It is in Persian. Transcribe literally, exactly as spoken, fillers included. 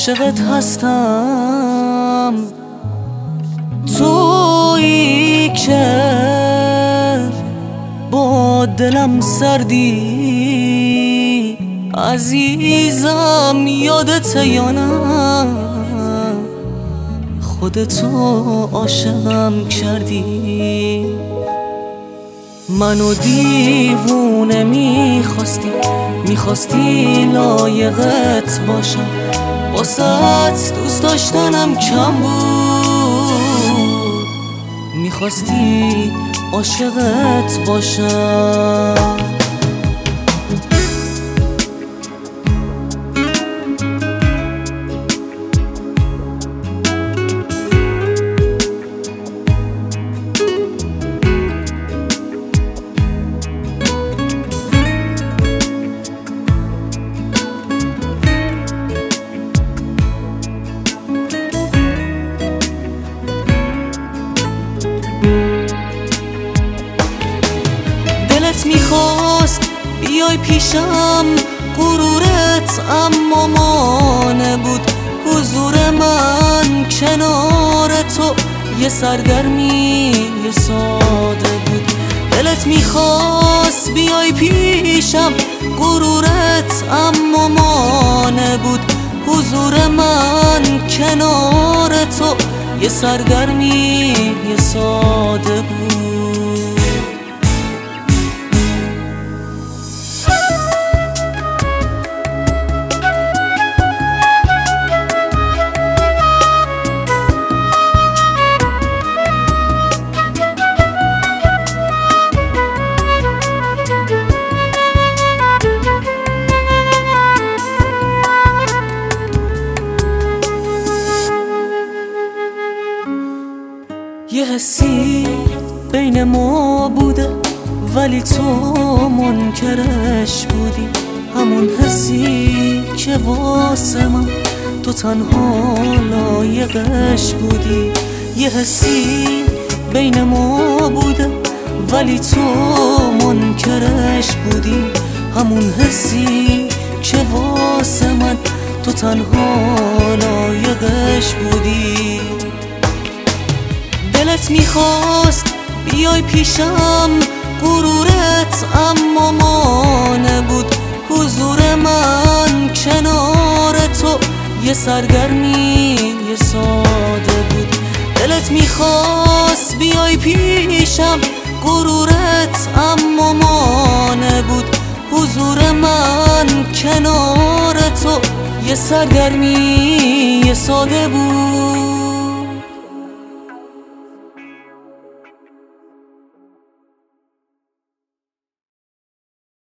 عاشقت هستم، تویی که با دلم سردی. عزیزم یادت یا نه خودتو عاشقم کردی. منو دیوونه میخواستی، میخواستی لایقت باشم، واسه دوست داشتنم کم بود، میخواستی عاشقت باشم. دلت میخواست بیای پیشم، غرورت اما مانع بود، حضور من کنار تو یه سرگرمی یه ساده بود. دلت میخواست بیای پیشم، غرورت اما مانع بود، حضور من کنار تو یه سرگرمی یه ساده بود. یه حسی بین ما بوده ولی تو منکرش بودی، همون حسی که واسه من تو تنها لایقش بودی. یه حسی بین ما بوده ولی تو منکرش بودی، همون حسی که واسه من تو تنها لایقش بودی. دلت میخواست بیای پیشم، غرورت اما مانع بود، حضور من کنار تو یه سرگرمی یه ساده بود. دلت میخواست بیای پیشم، غرورت اما مانع بود، حضور من کنار تو یه سرگرمی یه ساده بود.